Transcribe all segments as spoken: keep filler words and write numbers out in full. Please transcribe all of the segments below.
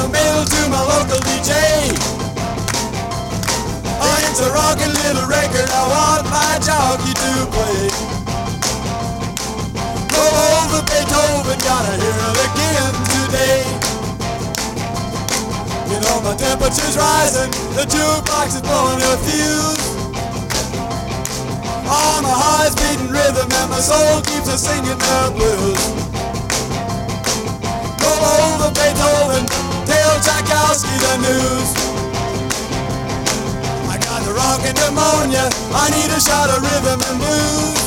the mail to my local D J. Oh, it's a rockin' little record I want my jockey to play. Roll over Beethoven, gotta hear it again today. You know my temperature's rising, the jukebox is blowing a fuse. Oh, my heart's beating rhythm and my soul keeps on singing the blues. Roll over Beethoven, tell Tchaikovsky the news. I got the rockin' pneumonia, I need a shot of rhythm and blues.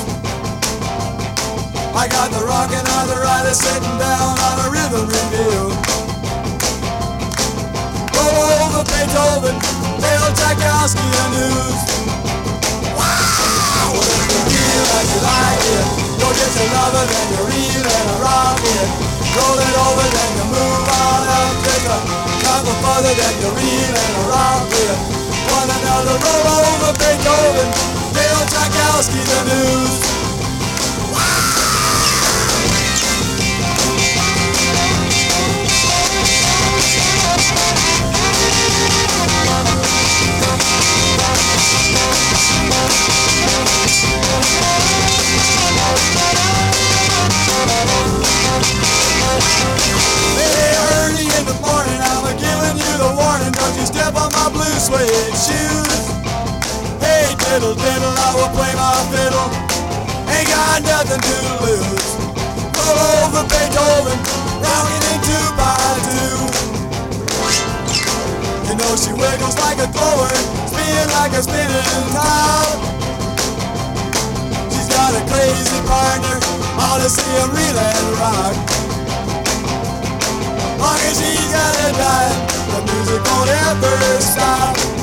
I got the rockin' arthritis sitting down on a rhythm review. Roll over Beethoven, tell Tchaikovsky the news. Wow! Well, if you feel like you like it, go get your lover, then you reel and rock it. Roll it over, then you move on up, take a couple further, then you reel and rock it. One another, roll over Beethoven, tell Tchaikovsky the news. Step on my blue suede shoes. Hey diddle diddle, I will play my fiddle. Ain't got nothing to lose. Roll over Beethoven, rockin' in two by two. You know she wiggles like a glower, spin like a spinning top. She's got a crazy partner, ought to see him reel and rock. Long as she's got a dime, the music won't ever stop.